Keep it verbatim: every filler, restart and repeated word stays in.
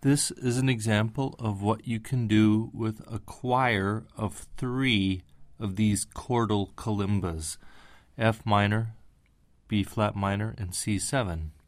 This is an example of what you can do with a choir of three of these chordal kalimbas, F minor, B flat minor, and C seven.